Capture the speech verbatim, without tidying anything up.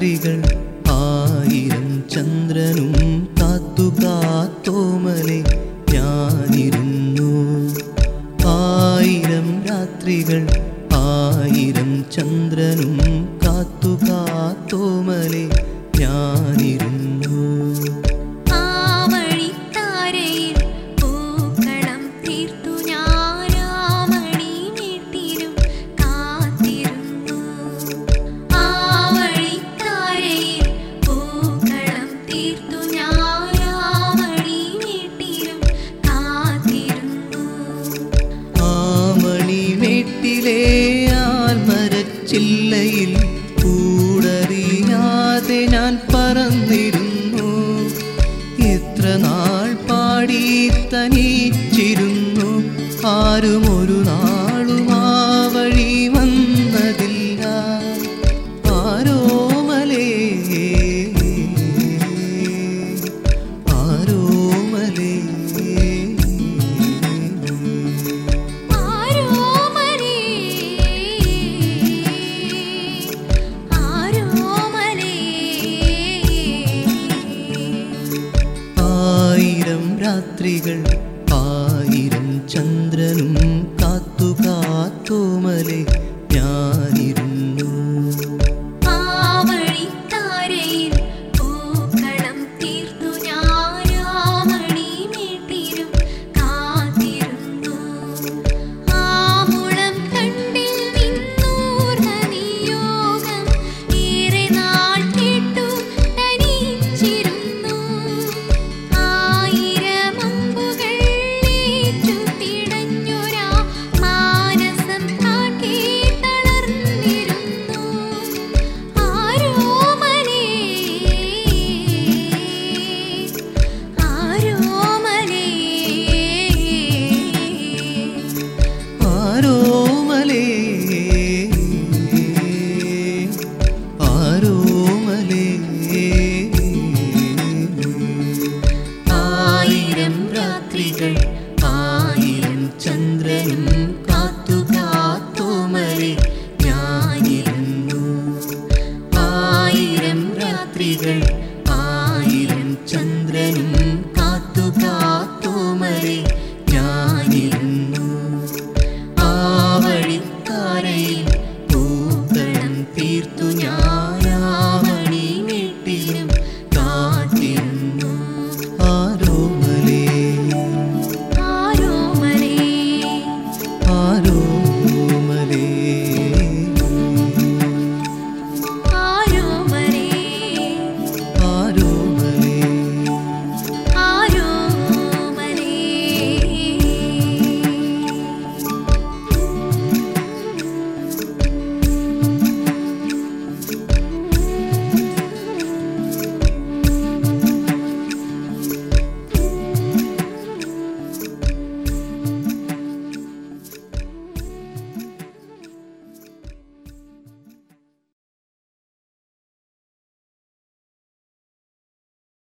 രാത്രികൾ ആയിരം ചന്ദ്രനും കാത്തു കാത്തോമലെ ഞാനിരുന്നു. ആയിരം രാത്രികൾ ആയിരം ചന്ദ്രനും കാത്തു കാത്തോമലെ ഞാനിരുന്നു. ചില്ലയിൽ കൂടറിയാതെ ഞാൻ പറന്നിരുന്നു. എത്ര നാൾ പാടി തനിച്ചിരുന്നു. ആരും ഒരു നാളും ആ വഴി വന്നതില്ല. ആരോമലേ ആരോമലേ രാത്രികൾ ആയിരം ചന്ദ്രനും കാത്തു കാത്തോമലെ ഞാനിരുന്നു. ആരോമലേ ആരോമലേ ആയിരം രാത്രികൾ ആയിരം ചന്ദ്രനും കാത്തു കാത്തോമലെ ഞാനിരുന്നു. ആയിരം രാത്രികൾ ആയിരം ചന്ദ്രനും